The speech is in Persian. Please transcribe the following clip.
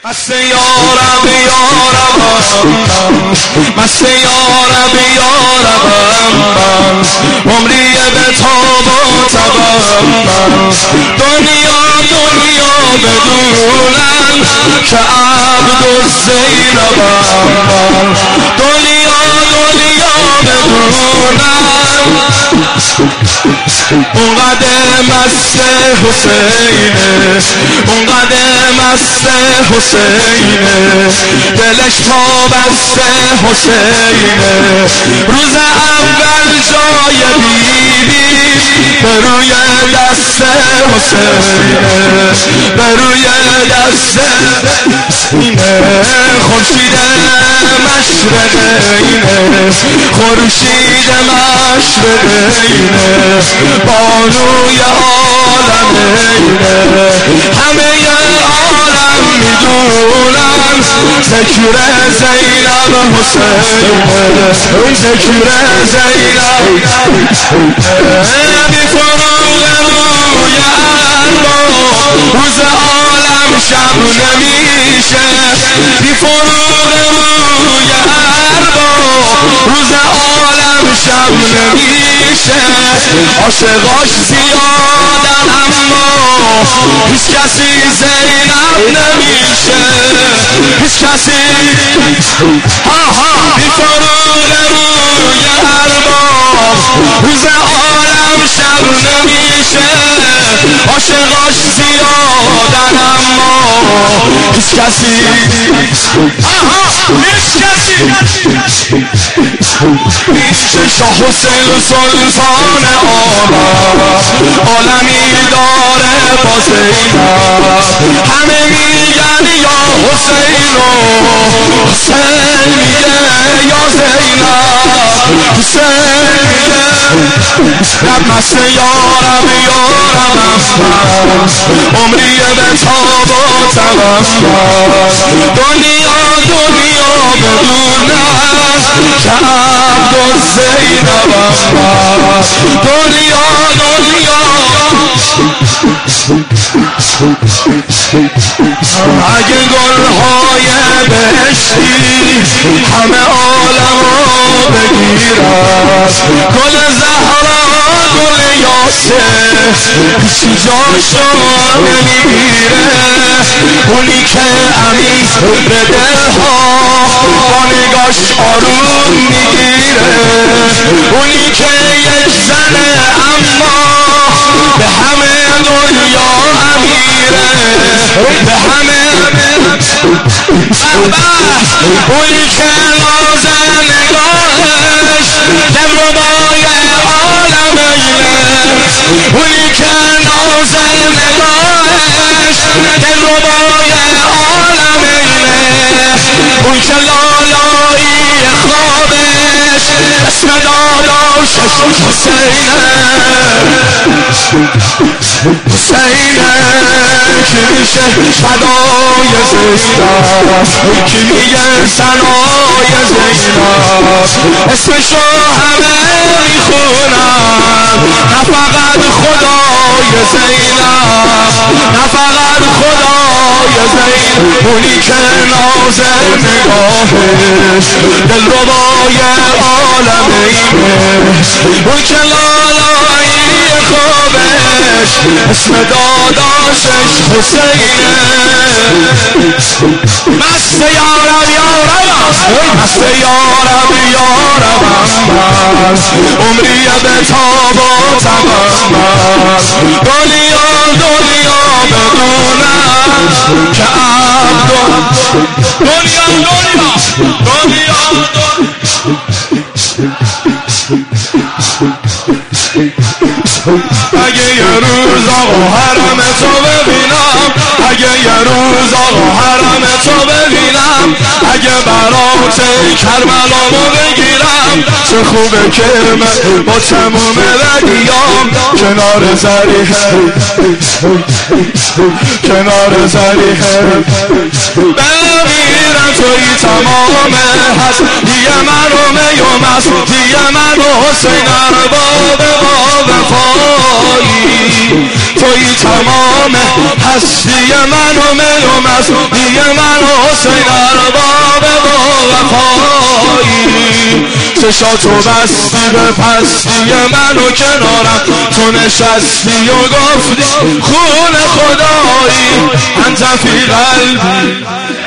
مست یارم مست یارم عمری به تاب و تبم دنیا بدونم که عبدالزینبم دنیا بدونم اونقدر مست حسینه اونقدر مست حسینه دلش پابست حسینه روز اول جای بیبی به روی دست حسینه به روی دست اینه خورشید مشرقینه خورشید مشرقینه بانوی عالمینه همه عالم میدونم ذکر زینب حسینه ذکر زینب بی فروغ روی ارباب روز عالم شب نمیشه بی فروغ روی ارباب روز عالم شب نمیشه عاشقاش زیادن اما هیچ کسی زینب نمیشه هیچ کسی بی فروغ روی ارباب روز عالم شب نمیشه عاشقاش زیادن اما هیچ کسی میشه شاه حسین سلطان عالمی داره با زینب همه میگن یا حسین حسین میگه یا زینب حسین میگه رب مست یارم عمری به تاب و تبم دنیا بدونم که عبدالزینبم دنیا اگه گلهای بهشتی همه عالمو بگیرد گل زهرا گل یاسر کسی جاشو نمیگیره اونی که عمیق به دلها با نگاش آروم میگیره اونی که یک زنه اما به همه دنیا امیره به همه اونی که نازه نگاهش دلربای عالمینه اونی که نازه نگاهش دلربای عالمینه اون که لالایی خوابش اسم داداشش حسینه حسینه کی میشه فدای زینب کی میگه ثنای زینب اسمشو همه میخونن نه فقط خدای زینب نه فقط خدای زینب اونی که نازه نگاهش دلربای عالمینه اون که لالایی خوابش اسم داداشش حسینه مست یارم مست یارم عمری به تاب و تبم دنیا بدونم که دنیا اگه یه روز آقا حرم تو ببینم اگه یه روز آقا حرم تو ببینم اگه برات کربلامو بگیرم چه خوبه که من با تموم بدیام کنار زریحه بمیرم توی تمام هستی من و مستی من و حسین ارباب وفایی توی تمام هستی من و مستی من چشاتو بستی به پستی من و کنارم تو نشستی و گفتی خون خدایی انت فی قلبی